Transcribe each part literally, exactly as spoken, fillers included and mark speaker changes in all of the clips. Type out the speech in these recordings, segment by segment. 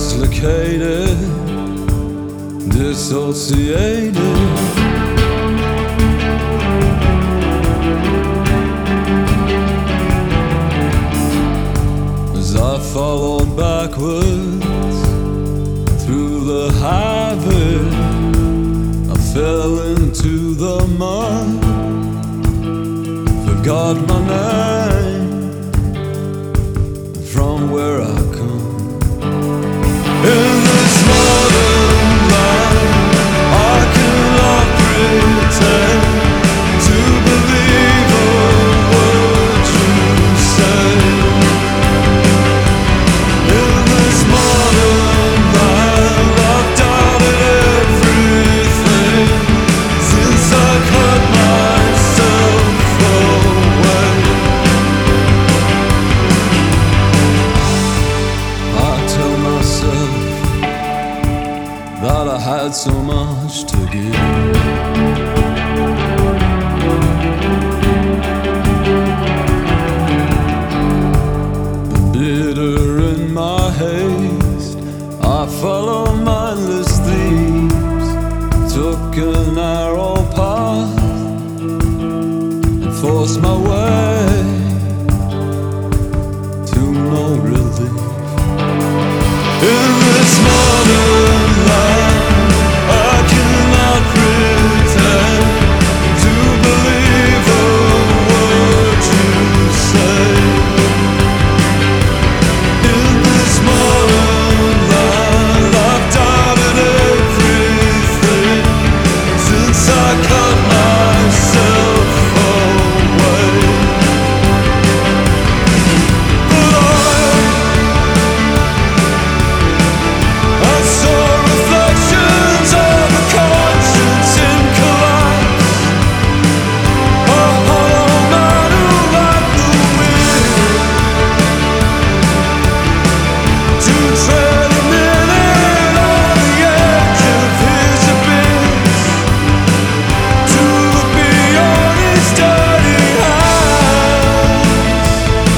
Speaker 1: dislocated, dissociated. As I followed backwards through the highway, I fell into the mud, forgot my name from where I come. In this modern life, I cannot pretend to believe a word you say. In this modern life, I've doubted everything since I cut myself away. I tell myself that I had so much to give. But bitter in my haste, I follow mindless thieves, took a narrow path and forced my way to no relief. In this modern life, I cannot pretend to believe a word you say. In this modern life, I've doubted everything since I cut myself away. But I I saw reflections of a conscience in collapse, a hollow man who lacked the will to tread a minute on the edge of his abyss, to look beyond his dirty hands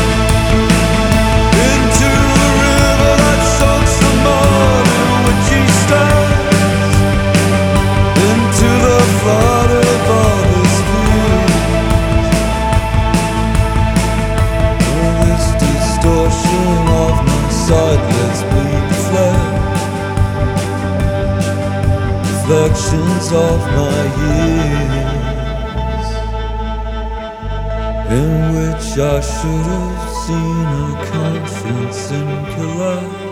Speaker 1: into the river that soaks the mud in which he stands, into the flood of all his fears. Oh, this distortion of my sightless bleak flesh, reflections of my years, in which I should have seen a conscience in collapse.